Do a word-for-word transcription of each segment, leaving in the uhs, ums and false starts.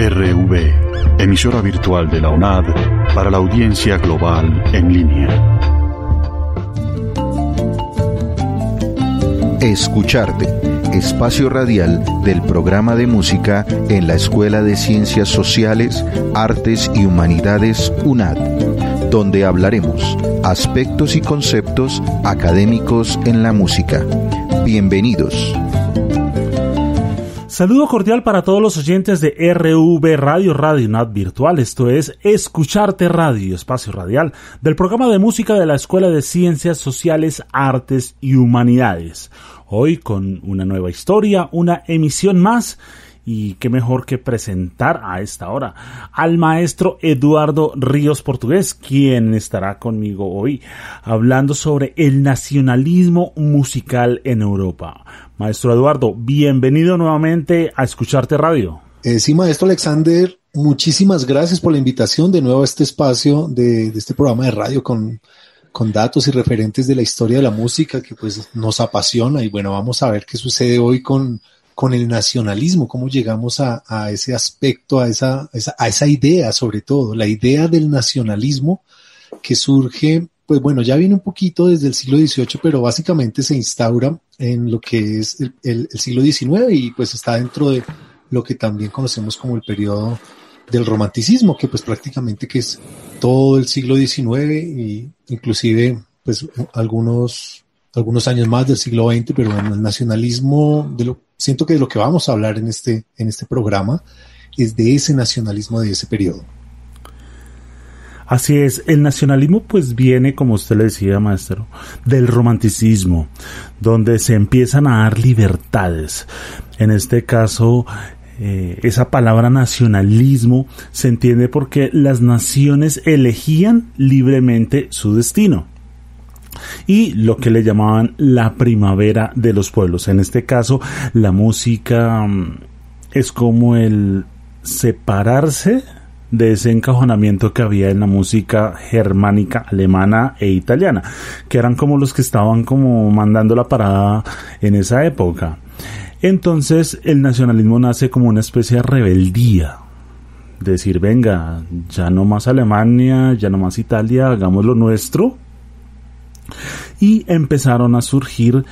R V, emisora virtual de la UNAD para la audiencia global en línea. Escucharte, espacio radial del programa de música en la Escuela de Ciencias Sociales, Artes y Humanidades UNAD, donde hablaremos aspectos y conceptos académicos en la música. Bienvenidos. Saludo cordial para todos los oyentes de R V Radio, Radio UNAD Virtual. Esto es Escucharte Radio, espacio radial del programa de música de la Escuela de Ciencias Sociales, Artes y Humanidades. Hoy con una nueva historia, una emisión más, y qué mejor que presentar a esta hora al maestro Eduardo Ríos Portugués, quien estará conmigo hoy hablando sobre el nacionalismo musical en Europa. Maestro Eduardo, bienvenido nuevamente a Escucharte Radio. Eh, sí, maestro Alexander, muchísimas gracias por la invitación de nuevo a este espacio de, de este programa de radio con, con datos y referentes de la historia de la música que pues nos apasiona. Y bueno, vamos a ver qué sucede hoy con, con el nacionalismo, cómo llegamos a, a ese aspecto, a esa, esa, a esa idea sobre todo, la idea del nacionalismo que surge. Pues bueno, ya viene un poquito desde el siglo dieciocho, pero básicamente se instaura en lo que es el, el, el siglo diecinueve y pues está dentro de lo que también conocemos como el periodo del romanticismo, que pues prácticamente que es todo el siglo diecinueve y inclusive pues algunos, algunos años más del siglo veinte, pero bueno, el nacionalismo, de lo, siento que de lo que vamos a hablar en este, en este programa es de ese nacionalismo de ese periodo. Así es, el nacionalismo pues viene, como usted le decía, maestro, del romanticismo, donde se empiezan a dar libertades. En este caso, eh, esa palabra nacionalismo se entiende porque las naciones elegían libremente su destino y lo que le llamaban la primavera de los pueblos. En este caso, la música um, es como el separarse de ese encajonamiento que había en la música germánica, alemana e italiana, que eran como los que estaban como mandando la parada en esa época. Entonces el nacionalismo nace como una especie de rebeldía, decir, venga, ya no más Alemania, ya no más Italia, hagamos lo nuestro. Y empezaron a surgir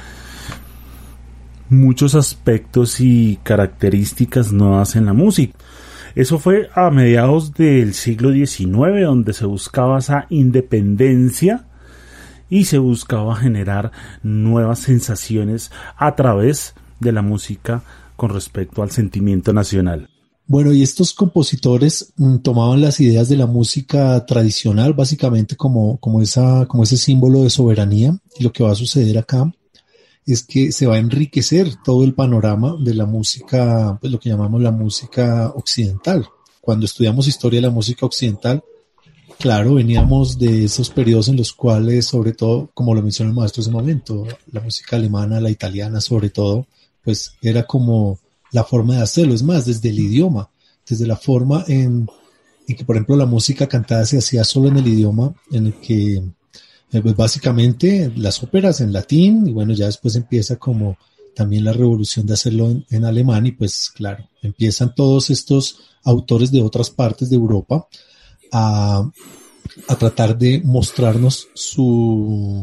muchos aspectos y características nuevas en la música. Eso fue a mediados del siglo diecinueve, donde se buscaba esa independencia y se buscaba generar nuevas sensaciones a través de la música con respecto al sentimiento nacional. Bueno, y estos compositores mm, tomaban las ideas de la música tradicional básicamente como, como, esa, como ese símbolo de soberanía, y lo que va a suceder acá es que se va a enriquecer todo el panorama de la música, pues lo que llamamos la música occidental. Cuando estudiamos historia de la música occidental, claro, veníamos de esos periodos en los cuales, sobre todo, como lo mencionó el maestro hace un momento, la música alemana, la italiana sobre todo, pues era como la forma de hacerlo. Es más, desde el idioma, desde la forma en, en que, por ejemplo, la música cantada se hacía solo en el idioma en el que pues básicamente las óperas en latín, y bueno, ya después empieza como también la revolución de hacerlo en, en alemán, y pues claro, empiezan todos estos autores de otras partes de Europa a, a tratar de mostrarnos su,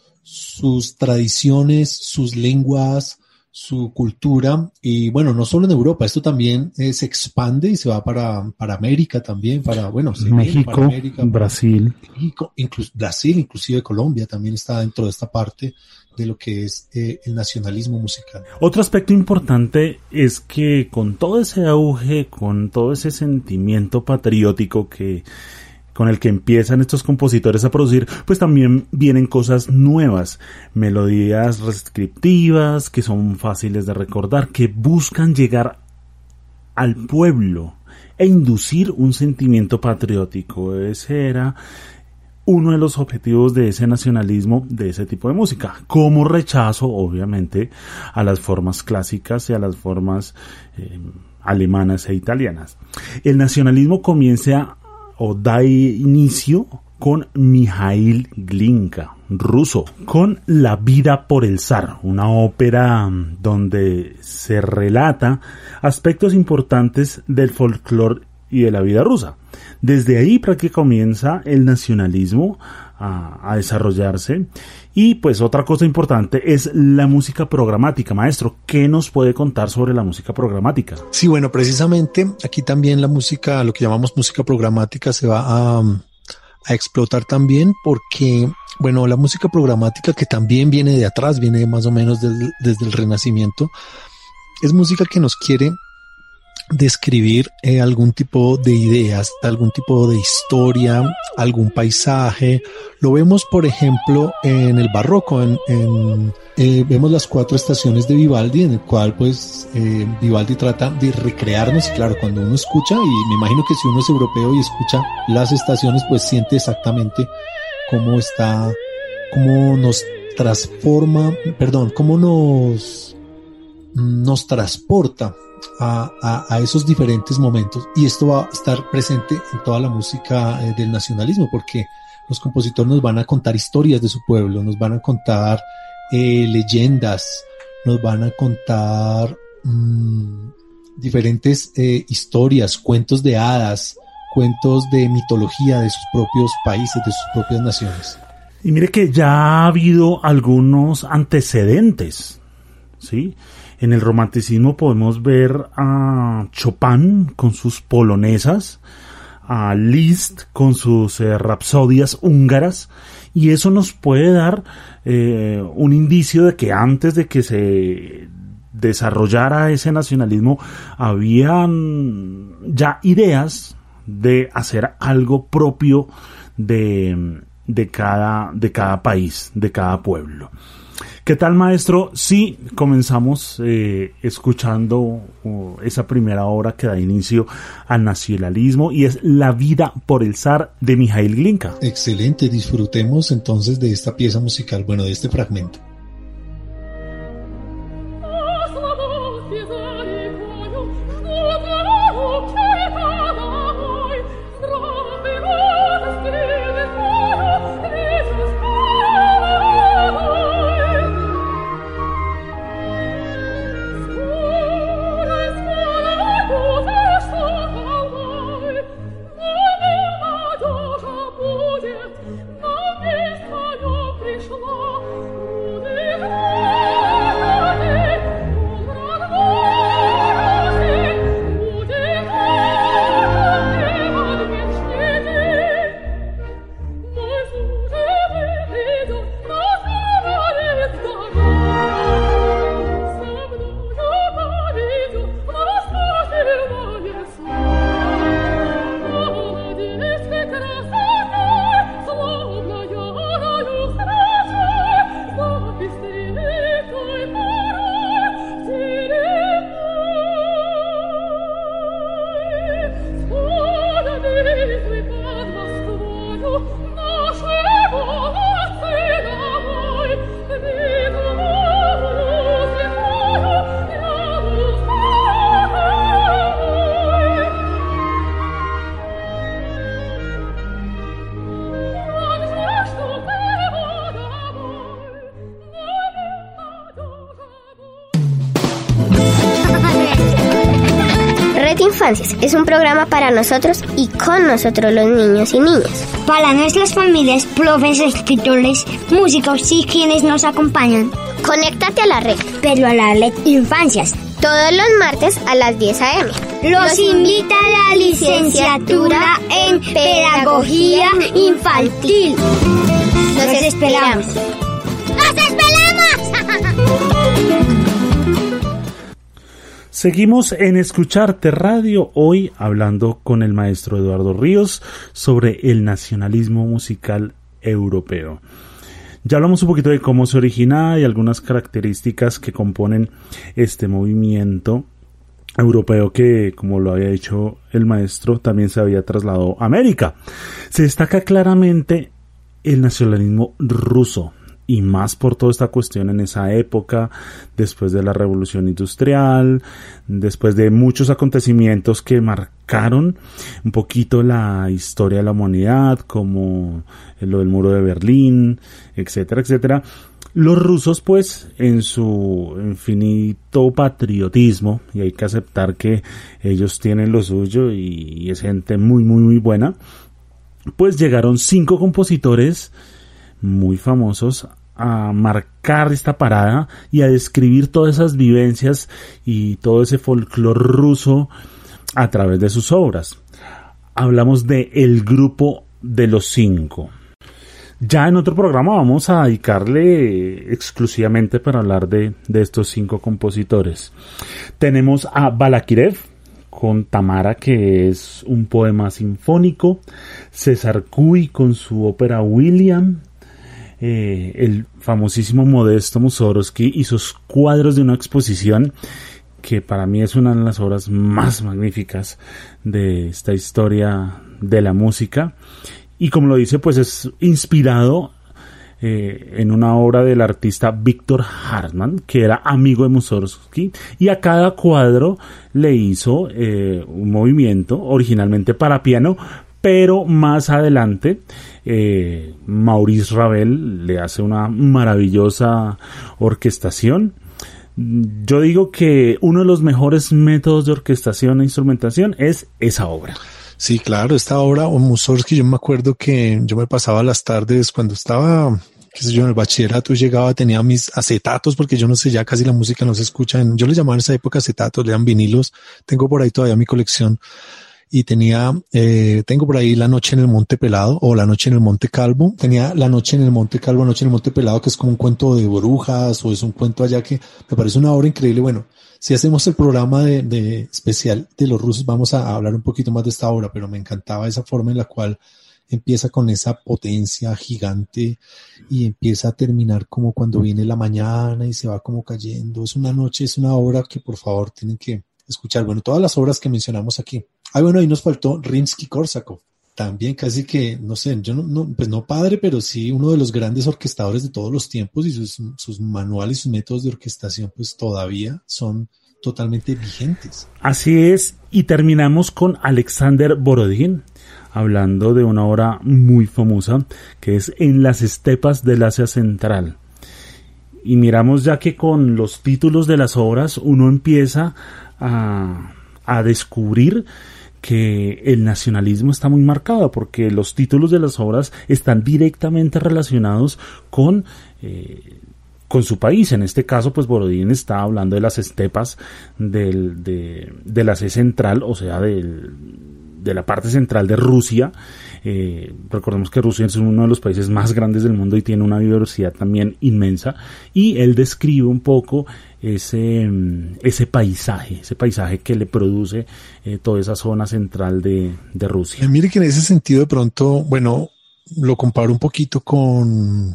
sus tradiciones, sus lenguas, su cultura, y bueno, no solo en Europa, esto también eh, se expande y se va para, para América también, para, bueno, México, para América, Brasil. para México, incluso Brasil, inclusive Colombia también está dentro de esta parte de lo que es eh, el nacionalismo musical. Otro aspecto importante es que con todo ese auge, con todo ese sentimiento patriótico que con el que empiezan estos compositores a producir, pues también vienen cosas nuevas, melodías descriptivas, que son fáciles de recordar, que buscan llegar al pueblo e inducir un sentimiento patriótico. Ese era uno de los objetivos de ese nacionalismo, de ese tipo de música, como rechazo, obviamente, a las formas clásicas y a las formas eh, alemanas e italianas. El nacionalismo comienza o da inicio con Mijaíl Glinka. ruso, con La vida por el zar, una ópera donde se relata aspectos importantes del folclore y de la vida rusa. Desde ahí prácticamente comienza el nacionalismo a, a desarrollarse. Y pues otra cosa importante es la música programática. Maestro, ¿qué nos puede contar sobre la música programática? Sí, bueno, precisamente aquí también la música, lo que llamamos música programática, se va a, a explotar también porque, bueno, la música programática, que también viene de atrás, viene más o menos desde, desde el Renacimiento, es música que nos quiere describir eh, algún tipo de ideas, algún tipo de historia, algún paisaje. Lo vemos, por ejemplo, en el barroco, en, en eh, vemos las cuatro estaciones de Vivaldi, en el cual pues eh, Vivaldi trata de recrearnos. Claro, cuando uno escucha, y me imagino que si uno es europeo y escucha las estaciones, pues siente exactamente cómo está, cómo nos transforma, perdón, cómo nos, nos transporta A, a, a esos diferentes momentos, y esto va a estar presente en toda la música eh, del nacionalismo, porque los compositores nos van a contar historias de su pueblo, nos van a contar eh, leyendas, nos van a contar mmm, diferentes eh, historias, cuentos de hadas, cuentos de mitología de sus propios países, de sus propias naciones. Y mire que ya ha habido algunos antecedentes, ¿sí? En el romanticismo podemos ver a Chopin con sus polonesas, a Liszt con sus eh, rapsodias húngaras, y eso nos puede dar eh, un indicio de que antes de que se desarrollara ese nacionalismo habían ya ideas de hacer algo propio de, de cada, de cada país, de cada pueblo. ¿Qué tal, maestro? Sí, comenzamos eh, escuchando uh, esa primera obra que da inicio al nacionalismo, y es La vida por el zar de Mijaíl Glinka. Excelente, disfrutemos entonces de esta pieza musical, bueno, de este fragmento. Es un programa para nosotros y con nosotros los niños y niñas. Para nuestras familias, profes, escritores, músicos y quienes nos acompañan. Conéctate a la red. Pero a la red Infancias. Todos los martes a las diez a eme. Los, los invita a la licenciatura en Pedagogía Infantil. Nos, Nos esperamos. ¡Nos esperamos! Seguimos en Escucharte Radio, hoy hablando con el maestro Eduardo Ríos sobre el nacionalismo musical europeo. Ya hablamos un poquito de cómo se origina y algunas características que componen este movimiento europeo que, como lo había dicho el maestro, también se había trasladado a América. Se destaca claramente el nacionalismo ruso. y más por toda esta cuestión en esa época, después de la Revolución Industrial, después de muchos acontecimientos que marcaron un poquito la historia de la humanidad, como lo del muro de Berlín, etcétera, etcétera. Los rusos, pues, en su infinito patriotismo, y hay que aceptar que ellos tienen lo suyo y, y es gente muy, muy, muy buena, pues llegaron cinco compositores muy famosos a marcar esta parada y a describir todas esas vivencias y todo ese folclore ruso a través de sus obras. Hablamos de el grupo de los cinco. Ya en otro programa vamos a dedicarle exclusivamente para hablar de, de estos cinco compositores. Tenemos a Balakirev con Tamara, que es un poema sinfónico, César Cui con su ópera William, eh, el famosísimo Modesto Mussorgsky y sus cuadros de una exposición que para mí es una de las obras más magníficas de esta historia de la música. Y como lo dice, pues es inspirado eh, en una obra del artista Víctor Hartmann, que era amigo de Mussorgsky, y a cada cuadro le hizo eh, un movimiento originalmente para piano, pero más adelante eh, Maurice Ravel le hace una maravillosa orquestación. Yo digo que uno de los mejores métodos de orquestación e instrumentación es esa obra. Sí, claro, esta obra, o Mussorgsky, yo me acuerdo que yo me pasaba las tardes cuando estaba, qué sé yo, en el bachillerato, llegaba, tenía mis acetatos, porque yo no sé, ya casi la música no se escucha, en, yo les llamaba en esa época acetatos, le dan vinilos, tengo por ahí todavía mi colección, y tenía, eh, tengo por ahí La Noche en el Monte Pelado, o La Noche en el Monte Calvo, tenía La Noche en el Monte Calvo, La Noche en el Monte Pelado, que es como un cuento de brujas, o es un cuento allá que me parece una obra increíble. Bueno, si hacemos el programa de, de especial de los rusos, vamos a hablar un poquito más de esta obra, pero me encantaba esa forma en la cual empieza con esa potencia gigante y empieza a terminar como cuando viene la mañana y se va como cayendo. Es una noche, es una obra que por favor tienen que escuchar. Bueno, todas las obras que mencionamos aquí. Ah, bueno, ahí nos faltó Rimsky-Korsakov. También casi que, no sé, yo no, no, pues no padre, pero sí uno de los grandes orquestadores de todos los tiempos, y sus, sus manuales, sus métodos de orquestación pues todavía son totalmente vigentes. Así es, y terminamos con Alexander Borodín, hablando de una obra muy famosa que es En las estepas del Asia Central. Y miramos ya que con los títulos de las obras uno empieza a, a descubrir que el nacionalismo está muy marcado, porque los títulos de las obras están directamente relacionados con, eh, con su país. En este caso, pues Borodín está hablando de las estepas del, de, de la Asia Central, o sea, del, de la parte central de Rusia. Eh, recordemos que Rusia es uno de los países más grandes del mundo y tiene una diversidad también inmensa, y él describe un poco ese, ese paisaje, ese paisaje que le produce eh, toda esa zona central de, de Rusia. Eh, mire que en ese sentido de pronto, bueno, lo comparo un poquito con,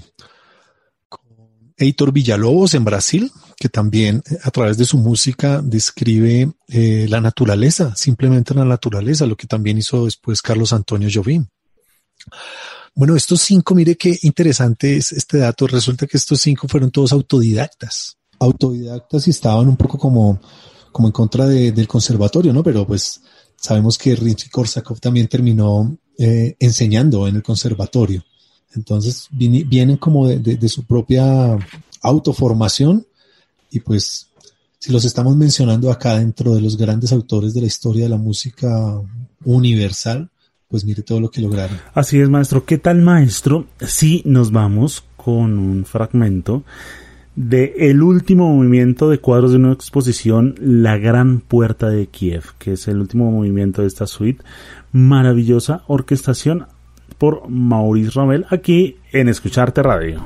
con Heitor Villa-Lobos en Brasil, que también a través de su música describe eh, la naturaleza, simplemente la naturaleza, lo que también hizo después Carlos Antonio Jobim. Bueno, estos cinco, mire qué interesante es este dato. Resulta que estos cinco fueron todos autodidactas. Autodidactas y estaban un poco como, como en contra de, del conservatorio, ¿no? Pero pues sabemos que Rimsky-Korsakov también terminó eh, enseñando en el conservatorio. Entonces viene, vienen como de, de, de su propia autoformación, y pues si los estamos mencionando acá dentro de los grandes autores de la historia de la música universal, pues mire todo lo que lograron. Así es, maestro. ¿Qué tal, maestro? Si nos vamos con un fragmento de el último movimiento de cuadros de una exposición, La Gran Puerta de Kiev, que es el último movimiento de esta suite, maravillosa orquestación por Maurice Ravel, aquí en Escucharte Radio.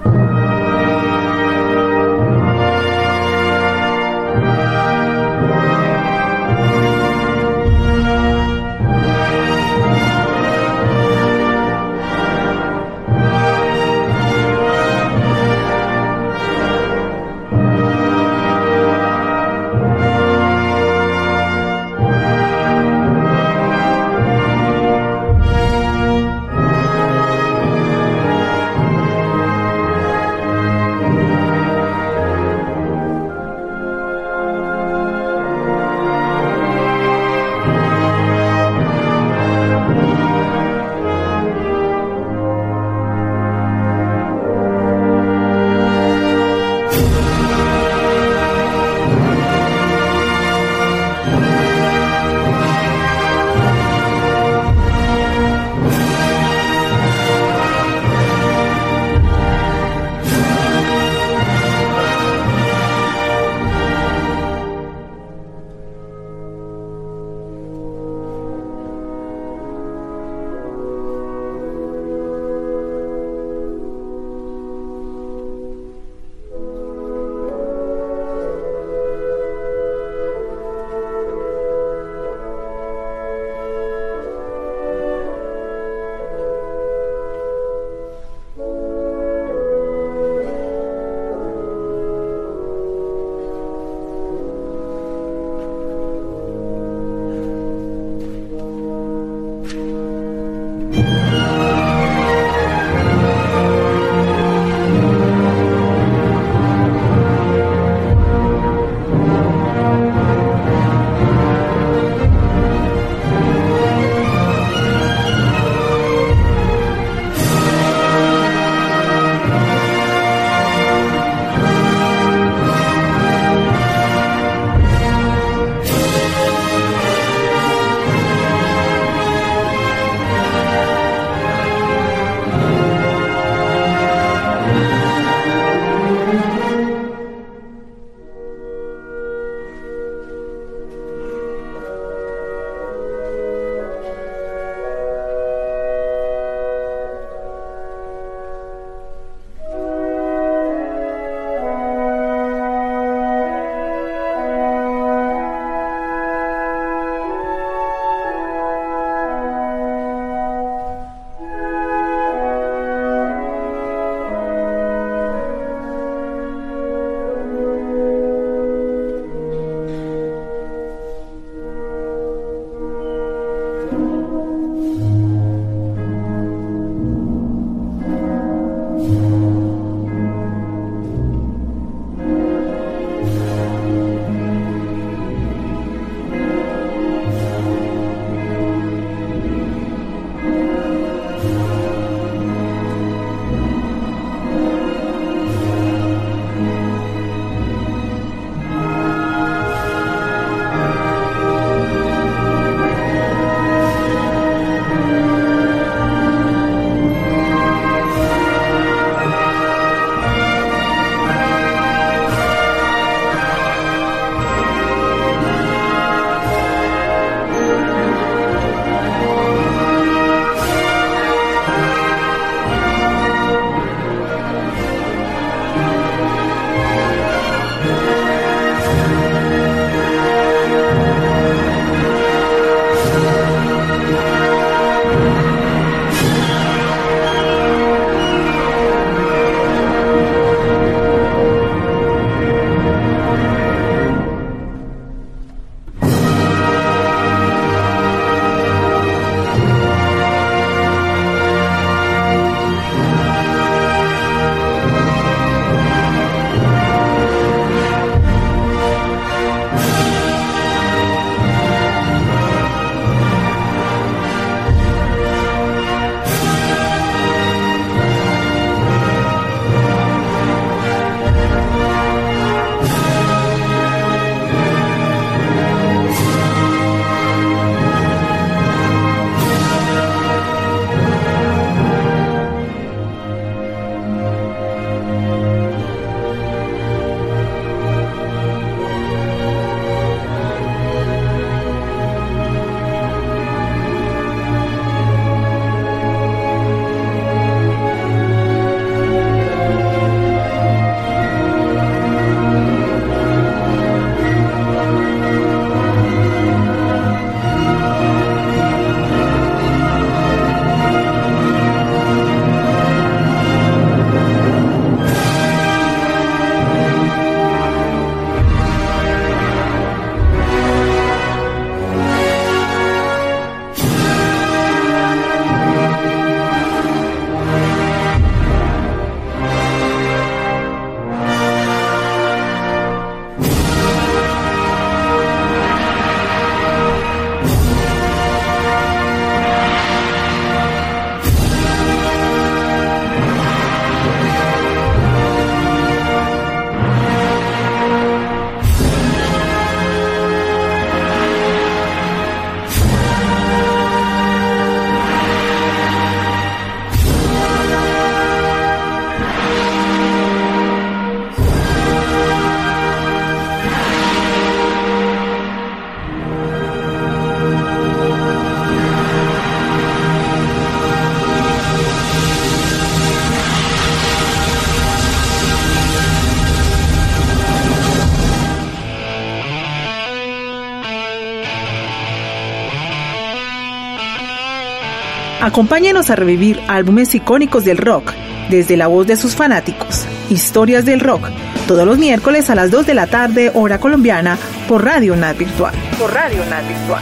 Acompáñenos a revivir álbumes icónicos del rock, desde la voz de sus fanáticos. Historias del rock, todos los miércoles a las dos de la tarde, hora colombiana, por Radio UNAD Virtual. Por Radio UNAD Virtual.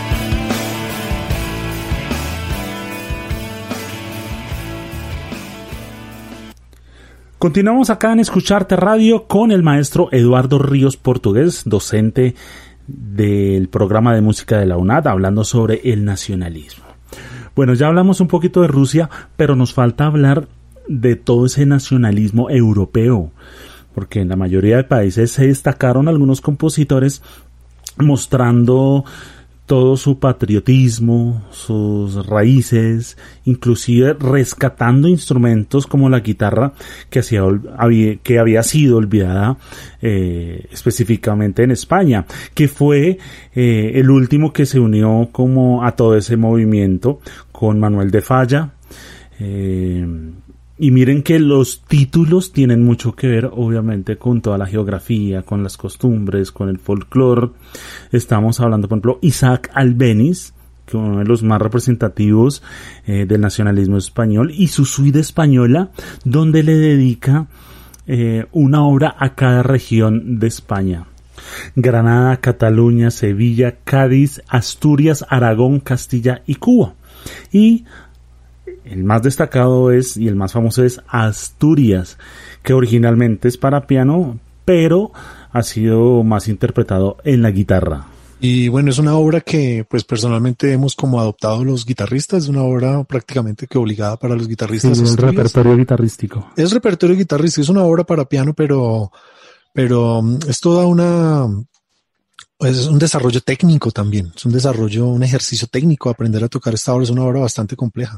Continuamos acá en Escucharte Radio con el maestro Eduardo Ríos Portugués, docente del programa de música de la UNAD, hablando sobre el nacionalismo. Bueno, ya hablamos un poquito de Rusia, pero nos falta hablar de todo ese nacionalismo europeo, porque en la mayoría de países se destacaron algunos compositores mostrando todo su patriotismo, sus raíces, inclusive rescatando instrumentos como la guitarra que, hacía, había, que había sido olvidada eh, específicamente en España, que fue eh, el último que se unió como a todo ese movimiento con Manuel de Falla. Eh, Y miren que los títulos tienen mucho que ver, obviamente, con toda la geografía, con las costumbres, con el folclore. Estamos hablando, por ejemplo, Isaac Albéniz, que uno de los más representativos eh, del nacionalismo español, y su suite española, donde le dedica eh, una obra a cada región de España. Granada, Cataluña, Sevilla, Cádiz, Asturias, Aragón, Castilla y Cuba. Y el más destacado es, y el más famoso es Asturias, que originalmente es para piano, pero ha sido más interpretado en la guitarra. Y bueno, es una obra que pues personalmente hemos como adoptado los guitarristas, es una obra prácticamente que obligada para los guitarristas. Sí, es repertorio guitarrístico. Es repertorio guitarrístico, es una obra para piano, pero, pero es toda una... es un desarrollo técnico también, es un desarrollo, un ejercicio técnico. Aprender a tocar esta obra es una obra bastante compleja.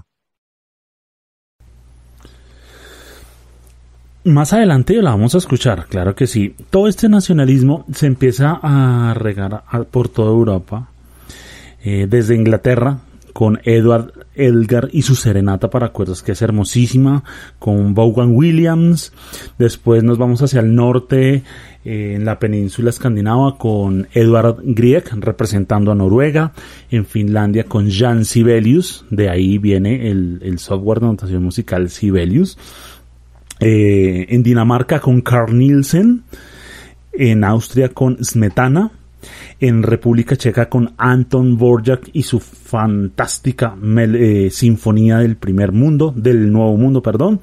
Más adelante la vamos a escuchar, claro que sí. Todo este nacionalismo se empieza a regar a, por toda Europa, eh, desde Inglaterra, con Edward Elgar y su serenata para cuerdas, que es hermosísima, con Vaughan Williams. Después nos vamos hacia el norte, eh, en la península escandinava, con Edvard Grieg, representando a Noruega. En Finlandia, con Jan Sibelius, de ahí viene el, el software de notación musical Sibelius. Eh, en Dinamarca con Carl Nielsen, en Austria con Smetana, en República Checa con Anton Dvořák y su fantástica mel- eh, Sinfonía del Primer Mundo, del Nuevo Mundo, perdón.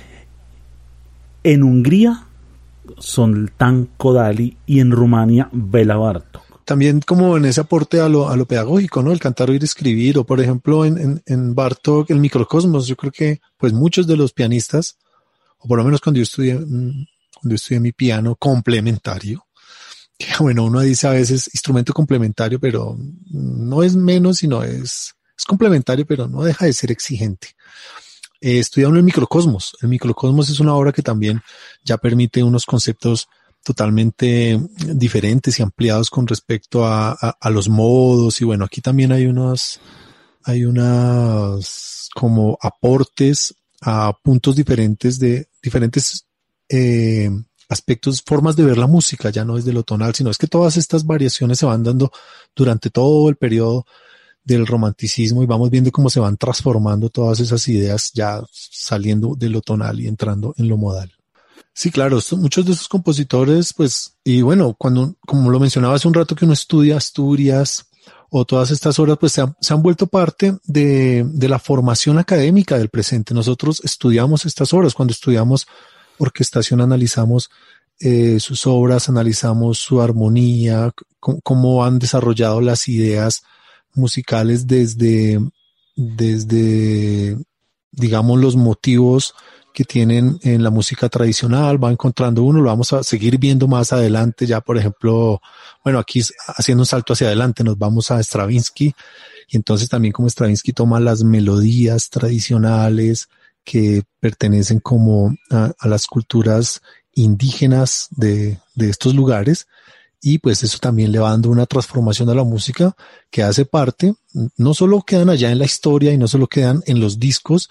En Hungría Zoltán Kodály y en Rumania Béla Bartók. También como en ese aporte a lo, a lo pedagógico, ¿no? El cantar, oír, escribir, o por ejemplo en, en, en Bartók, el microcosmos. Yo creo que pues muchos de los pianistas, o por lo menos cuando yo estudié, cuando yo estudié mi piano complementario, que bueno, uno dice a veces instrumento complementario, pero no es menos, sino es, es complementario, pero no deja de ser exigente. Eh, estudia uno el microcosmos. El microcosmos es una obra que también ya permite unos conceptos totalmente diferentes y ampliados con respecto a, a, a los modos. Y bueno, aquí también hay unos, hay unas como aportes a puntos diferentes de diferentes eh, aspectos, formas de ver la música, ya no es de lo tonal, sino es que todas estas variaciones se van dando durante todo el periodo del romanticismo y vamos viendo cómo se van transformando todas esas ideas, ya saliendo de lo tonal y entrando en lo modal. Sí, claro, muchos de esos compositores, pues, y bueno, cuando, como lo mencionaba hace un rato, que uno estudia Asturias o todas estas obras, pues se han, se han vuelto parte de, de la formación académica del presente. Nosotros estudiamos estas obras. Cuando estudiamos orquestación, analizamos eh, sus obras, analizamos su armonía, c- cómo han desarrollado las ideas musicales desde, desde, digamos, los motivos que tienen en la música tradicional. Va encontrando uno, lo vamos a seguir viendo más adelante. Ya, por ejemplo, bueno, aquí haciendo un salto hacia adelante, nos vamos a Stravinsky, y entonces también como Stravinsky toma las melodías tradicionales que pertenecen como a, a las culturas indígenas de, de estos lugares, y pues eso también le va dando una transformación a la música que hace parte, no solo quedan allá en la historia y no solo quedan en los discos,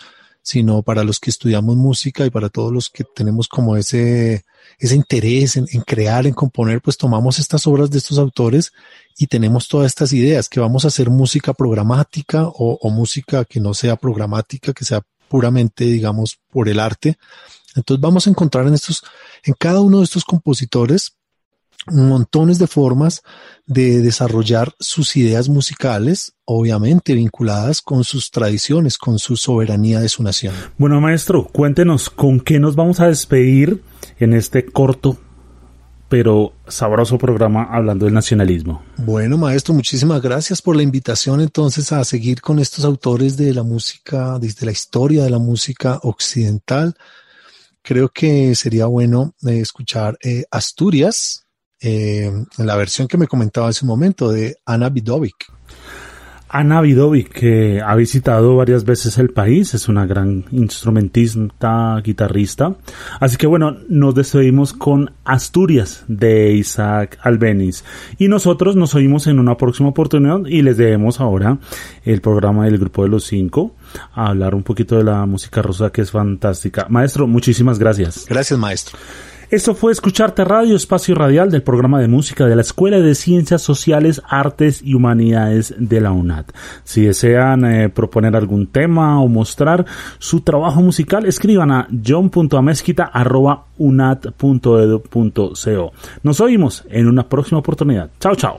sino para los que estudiamos música y para todos los que tenemos como ese, ese interés en, en crear, en componer, pues tomamos estas obras de estos autores y tenemos todas estas ideas, que vamos a hacer música programática o, o música que no sea programática, que sea puramente, digamos, por el arte. Entonces vamos a encontrar en estos, en cada uno de estos compositores, montones de formas de desarrollar sus ideas musicales, obviamente vinculadas con sus tradiciones, con su soberanía de su nación. Bueno, maestro, cuéntenos con qué nos vamos a despedir en este corto pero sabroso programa hablando del nacionalismo. Bueno, maestro, muchísimas gracias por la invitación entonces a seguir con estos autores de la música, desde la historia de la música occidental. Creo que sería bueno eh, escuchar eh, Asturias, eh, en la versión que me comentaba hace un momento de Ana Vidovic. Ana Vidovic, que ha visitado varias veces el país, es una gran instrumentista, guitarrista. Así que bueno, nos despedimos con Asturias de Isaac Albéniz. Y nosotros nos oímos en una próxima oportunidad y les debemos ahora el programa del Grupo de los Cinco, a hablar un poquito de la música rosa, que es fantástica. Maestro, muchísimas gracias. Gracias, maestro. Esto fue Escucharte Radio, espacio radial del programa de música de la Escuela de Ciencias Sociales, Artes y Humanidades de la UNAD. Si desean eh, proponer algún tema o mostrar su trabajo musical, escriban a john punto amezquita arroba unad punto edu punto co. Nos oímos en una próxima oportunidad. Chao, chao.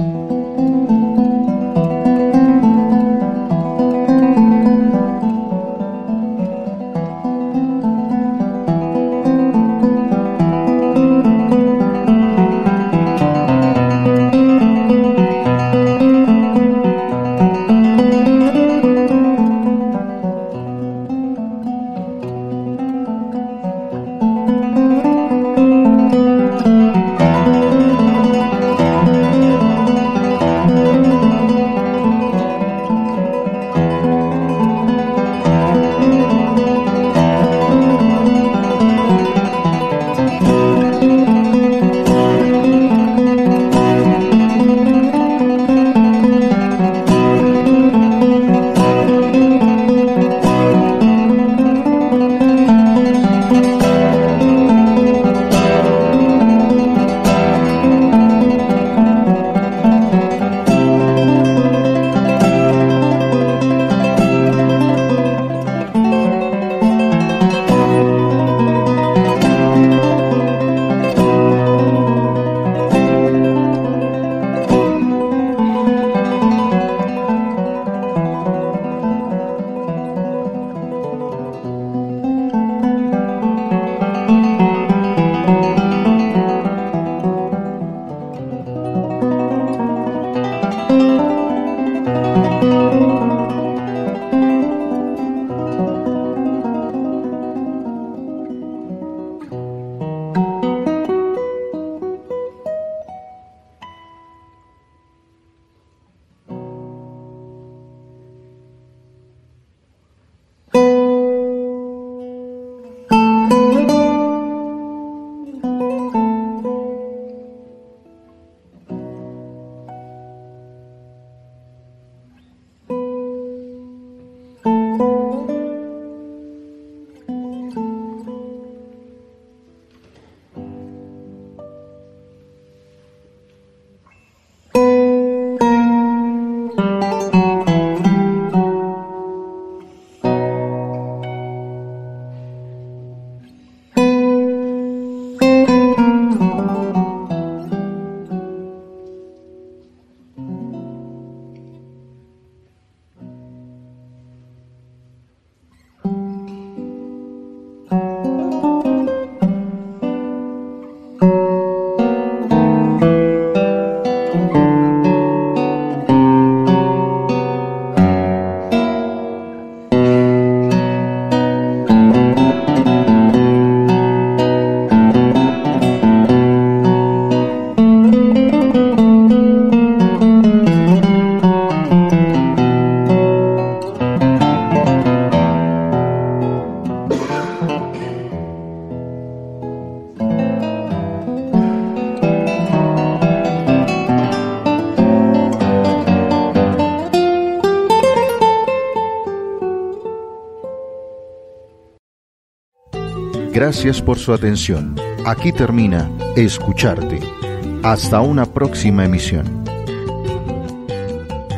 Gracias por su atención. Aquí termina Escucharte. Hasta una próxima emisión.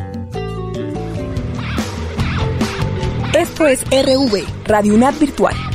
Esto es R V, Radio UNAD Virtual.